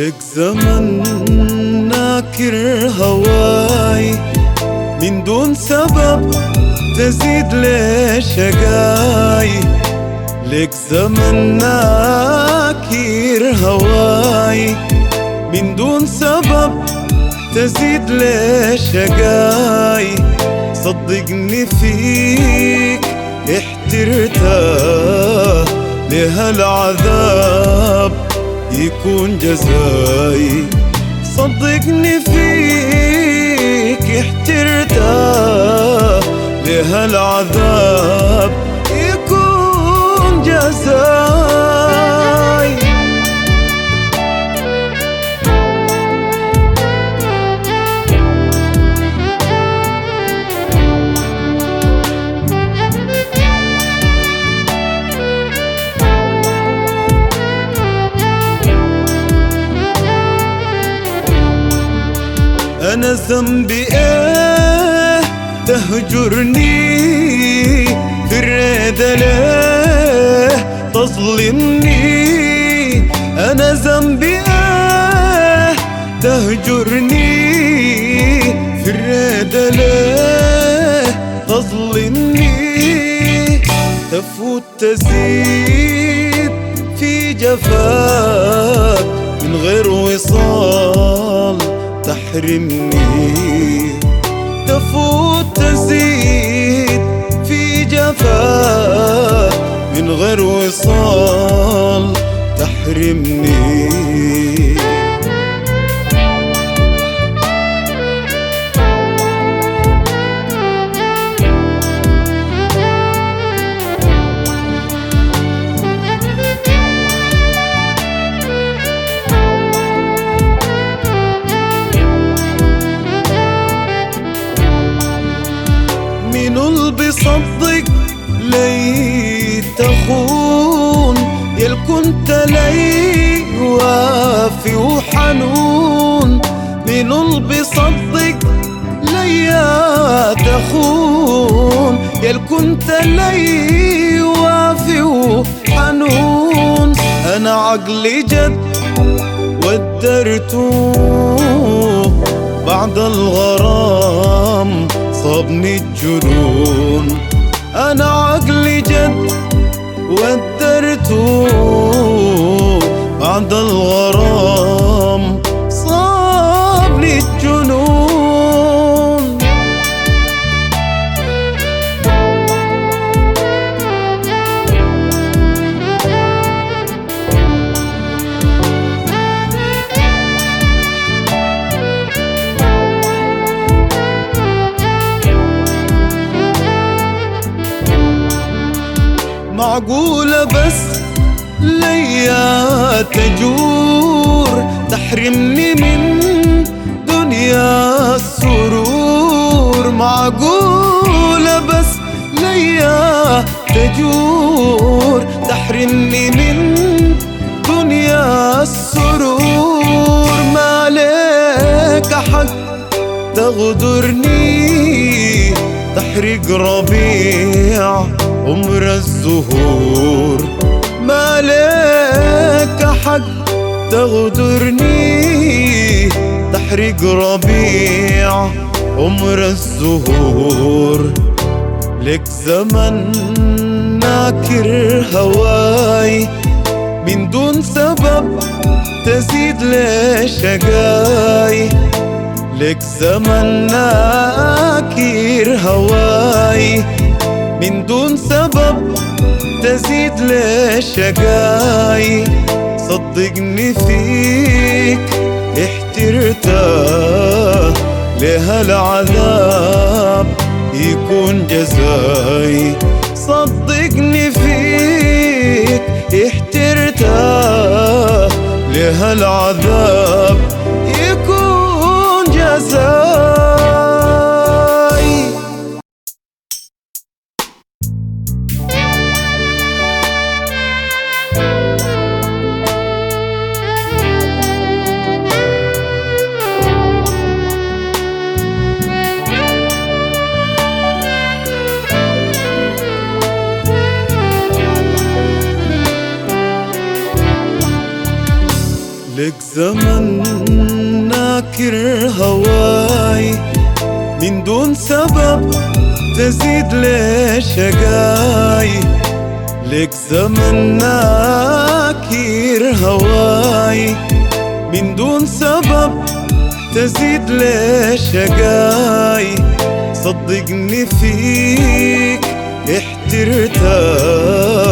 لك زمن ناكر هواي من دون سبب تزيد لي شقاي. لك زمن ناكر هواي من دون سبب تزيد لي شقاي. صدقني فيك احترتها لهالعذاب يكون جزاي. صدقني فيك احترتها لهالعذاب يكون جزاي. أنا ذنبي إيه تهجرني في الريدة ليه تظلمني. أنا ذنبي إيه تهجرني في الريدة ليه تظلمني. تفوت تزيد في جفاك من غير وصال تحرمني. تفوت تزيد في جفاك من غير وصال تحرمني. منو بيصدق لي تخون يل كنت لي وافي وحنون. منو بيصدق لي تخون يل كنت لي وافي وحنون. أنا عقلي جد ودرته بعد الغرام صابني الجنون. أنا عقلي جد ودرته بعد الغرام صابني الجنون. معقولة بس ليا تجور تحرمني من دنيا السرور. معقولة بس ليا تجور تحرمني من دنيا السرور. ما لك حق تغدرني تحرق ربيع عمر الزهور. ما لك حق تغدرني تحرق ربيع عمر الزهور. لك زمن ناكر هواي من دون سبب تزيد لي شقاي. لك زمن ناكر هواي من دون سبب تزيد لي شقاي. صدقني فيك احترتها لهالعذاب يكون جزاي. صدقني فيك احترتها لهالعذاب يكون جزاي. لك زمن ناكر هواي من دون سبب تزيد لي شقاي. لك زمن ناكر هواي من دون سبب تزيد لي شقاي. صدقني فيك احترتك